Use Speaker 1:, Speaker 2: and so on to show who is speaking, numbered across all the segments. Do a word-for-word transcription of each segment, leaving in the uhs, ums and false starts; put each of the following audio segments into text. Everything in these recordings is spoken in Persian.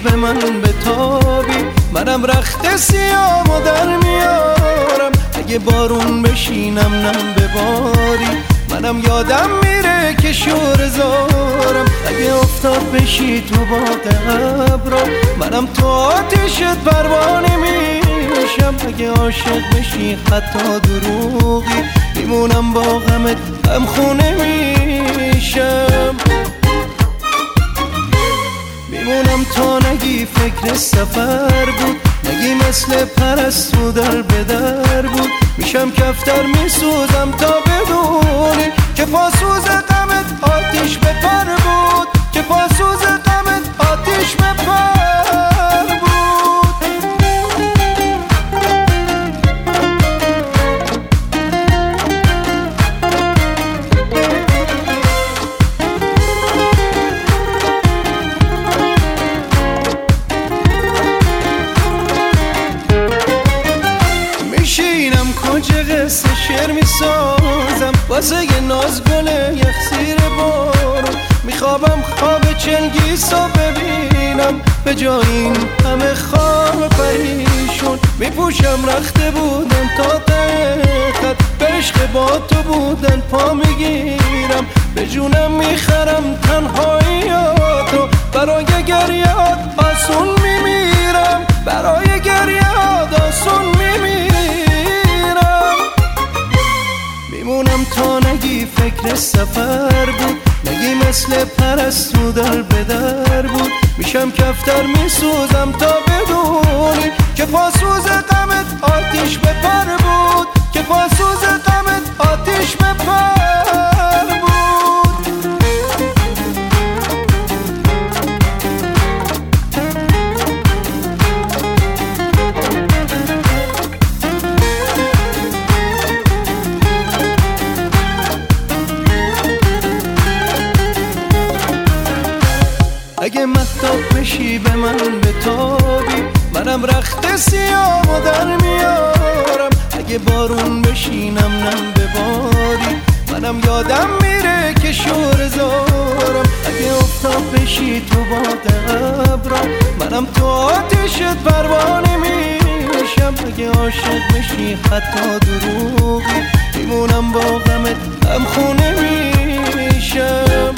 Speaker 1: به من بتابی، منم رخت سیامو در میارم. اگه بارون بشینم نم بباری، منم یادم میره که شور زارم. اگه افتاد بشی تو باغ ابرا، منم تو آتیشت پروانه میشم. اگه عاشق بشی حتی دروغی، میمونم با غمت هم خونه میشم. میمونم تا نگی فکر سفر بود، نگی مثل پرستو در به در بود. میشم کفتر میسوزم تا بدونی که پاسوز غمت آتیش به پر بود، که پاسوز غمت آتیش به پر بود. میشینم کجا قصه شعر میسازم، واسه یه ناز گل یخ زیر بارون. میخوابم خواب چنگیسو ببینم، به جای این همه خواب پریشون. میپوشم رخته بودن تا ته خط، به عشق با تو بودن پا میگیرم. به جونم میخرم تنهاییاتو، برای گریات آسون میمیرم، برای گریات آسون میمیرم. میمونم تا نگی فکر سفر بود، نگی مثل پرستو در به در بود. میشم کفتر میسوزم تا بدونی که پاسوز غمت آتیش به پر بود، که پاسوز غمت آتیش به پر بود. اگه مهتاب بشی به من بتابی، منم رخت سیامو در میارم. اگه بارون بشینم نم بباری، منم یادم میره که شور زارم. اگه افتاد بشی تو باغ ابرا، منم تو آتیشت پروانه میشم. اگه عاشق بشی حتی دروغی، میمونم با غمت هم خونه میشم.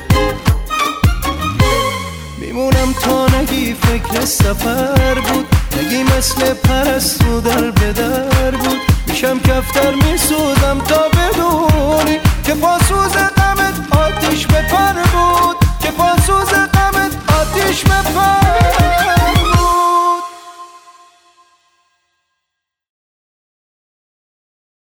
Speaker 1: میمونم تا نگی فکر سفر بود، نگی مثل پرستو در به در بود. میشم کفتر میسوزم تا بدونی که پاسوز غمت آتیش به پر بود،